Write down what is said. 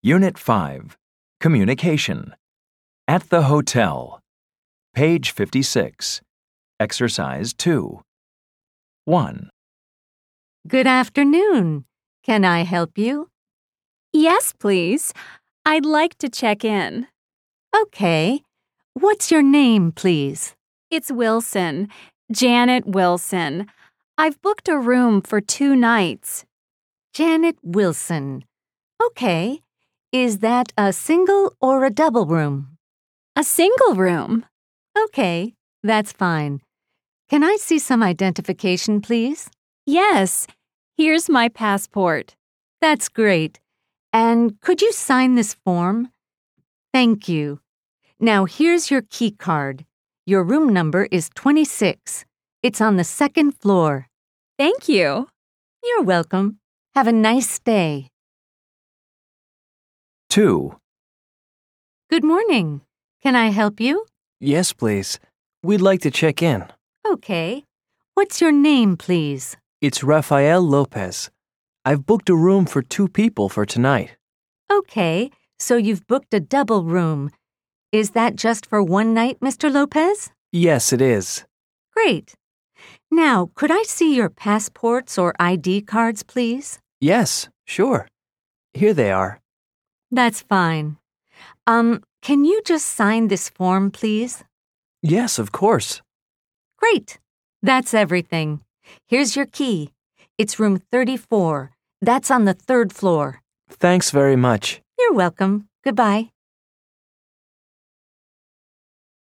Unit 5, Communication. At the hotel. Page 56. Exercise 2. 1. Good afternoon. Can I help you? Yes, please. I'd like to check in. Okay. What's your name, please? It's Wilson. Janet Wilson. I've booked a room for 2 nights. Janet Wilson. Okay. Is that a single or a double room? A single room. Okay, that's fine. Can I see some identification, please? Yes. Here's my passport. That's great. And could you sign this form? Thank you. Now here's your key card. Your room number is 26. It's on the 2nd floor. Thank you. You're welcome. Have a nice day. 2. Good morning. Can I help you? Yes, please. We'd like to check in. Okay. What's your name, please? It's Rafael Lopez. I've booked a room for 2 people for tonight. Okay, so you've booked a double room. Is that just for 1 night, Mr. Lopez? Yes, it is. Great. Now, could I see your passports or ID cards, please? Yes, sure. Here they are. That's fine. Can you just sign this form, please? Yes, of course. Great. That's everything. Here's your key. It's room 34. That's on the 3rd floor. Thanks very much. You're welcome. Goodbye.